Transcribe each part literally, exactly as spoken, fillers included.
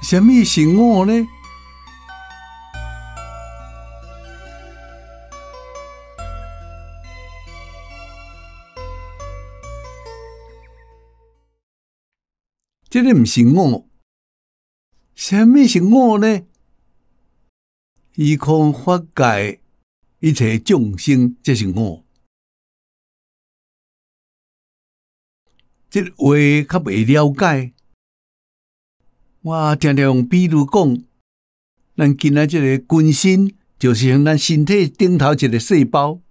什么是我呢？这个不是我，什么是我呢？虚空法界一切众生，这是我。这个话较袂了解，我常常用比如讲，咱今仔这个根身，就是像咱身体顶头一个细胞。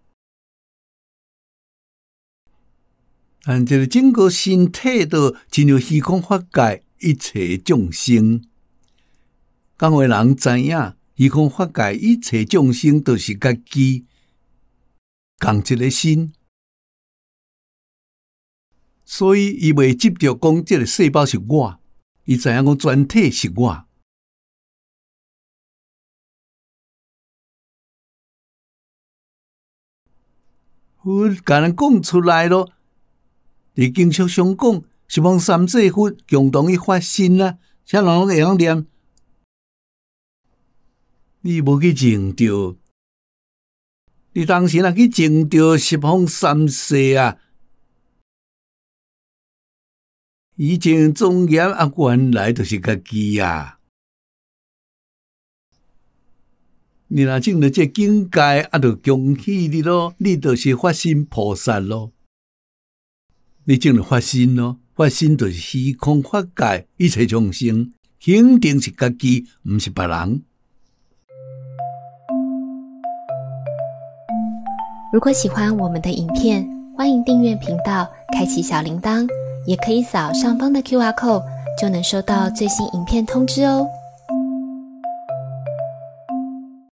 咱这个整个身体都进入虚空法界，一切众生。讲话人知影，虚空法界一切众生都是家己共一个身，所以伊袂执着讲这个细胞是我，伊知影讲全体是我。佛甲咱讲出来咯。伫经书上讲，十方三世佛共同去发心啊，啥人拢会晓念。你无去证着，你当时若去证着十方三世啊，以前庄严啊，原来就是家己啊。你若证着这境界，啊，就恭喜你咯，你就是发心菩萨咯。你证了发心咯，发心就是虚空法界一切众生，肯定是家己，毋是别人。 如果喜欢我们的影片，欢迎订阅频道，开启小铃铛，也可以扫上方的 Q R code， 就能收到最新影片通知哦。